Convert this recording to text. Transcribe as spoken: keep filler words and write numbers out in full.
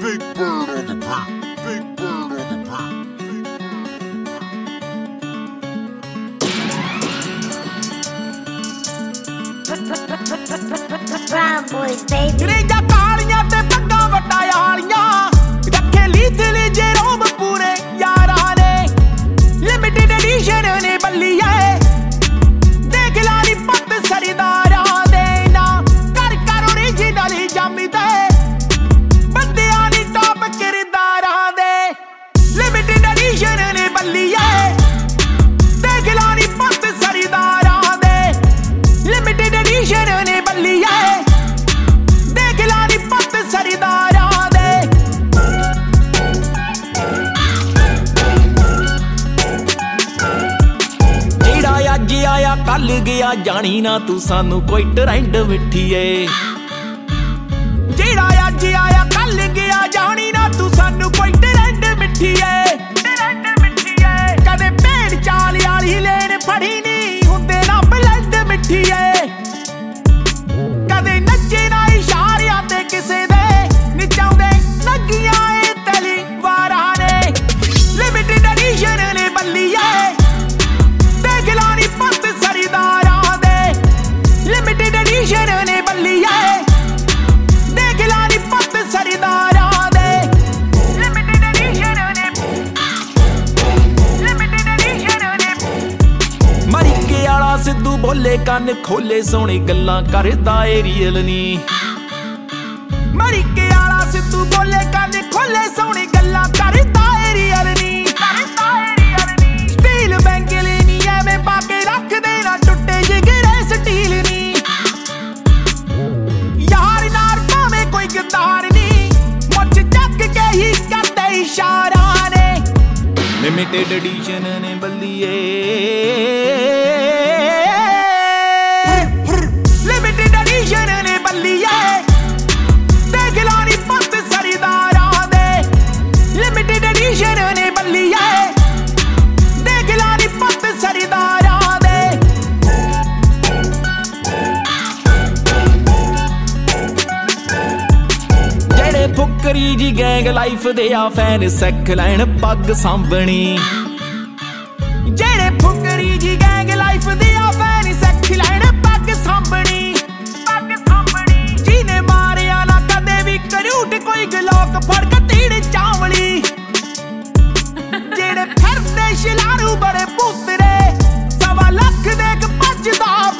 Big bird on the beat. Big bird on the beat. Brown boys, baby. Reja kaaliyan te pagga vatayaaliyan rakhe ਲੀਥਲੇ ਜੇ ਰੋਬ ਪੂਰੇ ਯਾਰਾਂ ਨੇ limited edition ਨੇ ਬੱਲੀਏ ਦੇਖ ਲਾਲੀ ਪੱਤ ਸਰਦਾਰਾਂ ਦੇ ਨਾ ਕਰ ਕਰ ਓਰੀਜਨਲ ਜਾਮੀ ਤੇ ਬੰਦਿਆਂ ਦੀ ਟੌਪ ਕਿਰਦਾਰਾਂ ਦੇ ਲਿਮਿਟਡ ਐਡੀਸ਼ਨ ਨੇ ਬੱਲੀਏ ਦੇਖ ਲਾਲੀ ਪੱਤ ਸਰਦਾਰਾਂ ਦੇ ਲਿਮਿਟਡ ਐਡੀਸ਼ਨ ਨੇ ਬੱਲੀਏ ਦੇਖ ਲਾਲੀ ਪੱਤ ਸਰਦਾਰਾਂ ਦੇ ਜਿਹੜਾ ਅੱਜ ਆਇਆ ਕੱਲ ਗਿਆ ਜਾਣੀ ਨਾ ਤੂੰ ਸਾਨੂੰ ਕੋਈ ਟ੍ਰੈਂਡ ਮਿੱਠੀਏ ਜਿਹੜਾ ਅੱਜ ਆਇਆ ਕੱਲ ਗਿਆ ਜਾਣੀ ਨਾ ਤੂੰ ਸਾਨੂੰ ਕੋਈ ਟ੍ਰੈਂਡ ਮਿੱਠੀਏ ਟ੍ਰੈਂਡ ਮਿੱਠੀਏ ਕਦੇ ਭੇਡ ਚਾਲ ਵਾਲੀ ਲੈਣ ਫੜੀ ਨਹੀਂ ਹੁੰਦੇ ਨਾ ਬਲੈਂਡ ਮਿੱਠੀਏ ਕਦੇ ਨੱਚੇ ਨਾ ਇਸ਼ਾਰਿਆਂ ਤੇ ਕਿਸੇ ਦੇ ਨਿਚਾਉਂਦੇ ਲੱਗੀਆਂ ਏ ਤਲੀ ਵਾਰਾਂ ਨੇ ਲਿਮਿਟਡ ਐਡੀਸ਼ਨ ਨੇ ਬੱਲੀਏ ਦੇਖ ਲਾਣੀ ਪੱਤ ਸਰਦਾਰਾਂ ਦੇ ਲਿਮਿਟਡ ਐਡੀਸ਼ਨ ਨੇ ਬੱਲੀਏ ਦੇਖ ਲਾਣੀ ਪੱਤ ਸਰਦਾਰਾਂ ਦੇ ਲਿਮਿਟਡ ਐਡੀਸ਼ਨ ਨੇ ਲਿਮਿਟਡ ਐਡੀਸ਼ਨ ਨੇ ਮਰੀਕੇ ਵਾਲਾ ਸਿੱਧੂ ਬੋਲੇ ਕੰਨ ਖੋਲੇ ਸੋਹਣੀ ਗੱਲਾਂ ਕਰਦਾ ਏ ਰੀਅਲ ਨੀ ਮਰੀਕੇ ਵਾਲਾ ਸਿੱਧੂ ਬੋਲੇ ਕੰਨ ਖੋਲੇ ਸੋਹਣੀ ਗੱਲਾਂ ਕਰਦਾ ਏ ਰੀਅਲ ਨੀ ਕਰਦਾ ਏ ਰੀਅਲ ਨੀ ਸਟੀਲ ਬੈਂਗਲੇ ਨੀ ਐਵੇਂ ਪਾ ਕੇ ਰੱਖਦੇ ਨਾ ਟੁੱਟੇ ਜਿਗਰੇ ਸਟੀਲ ਨੀ ਯਾਰ ਨਾਰ ਭਾਵੇਂ ਕੋਈ ਗਦਾਰ ਨੀ ਮੁੱਛ ਚੱਕ ਕੇ ਹੀ ਕਰਦੇ ਇਸ਼ਾਰਾ ਨੇ ਲਿਮਿਟਡ ਐਡੀਸ਼ਨ ਨੇ ਬੱਲੀਏ ਲਿਮਿਟਡ ਐਡੀਸ਼ਨ ਨੇ ਬੱਲੀਏ ਦੇਖ ਲਾਣੀ ਪੱਤ ਸਰਦਾਰਾਂ ਦੇ ਲਿਮਿਟਡ ਐਡੀਸ਼ਨ ਨੇ ਬੱਲੀਏ ਦੇਖ ਲਾਣੀ ਪੱਤ ਸਰਦਾਰਾਂ ਦੇ ਜਿਹੜੇ ਫੁਕਰੀ ਜੀ ਗੈਂਗ ਲਾਈਫ ਦੇ ਆ ਫੈਨ ਸਿੱਖ ਲੈਣ ਪੱਗ ਸਾਂਭਣੀ ਜਿਹੜੇ ਫੁਕਰੀ ਜੀ ਗੈਂਗ ਲਾਈਫ ਦੇ ਆ ਫੈਨ ਸਿੱਖ ਲੈਣ ਪੱਗ ਸਾਂਭਣੀ ਪੱਗ ਸਾਂਭਣੀ ਜਿਹਨੇ ਮਾਰਿਆ ਨਾ ਕਦੇ ਵੀ ਕਰੂਟ ਕੋਈ ਗਲੋਕ ਫੜ ਕੇ ਤੀੜ ਚਾਵਲੀ ਜਿਹੜੇ ਫਿਰਦੇ ਸ਼ਿਲਾਰੂ ਬੜੇ ਪੁੱਤਰੇ ਸਵਾ ਲੱਖ ਦੇ ਕ ਭੱਜਦਾ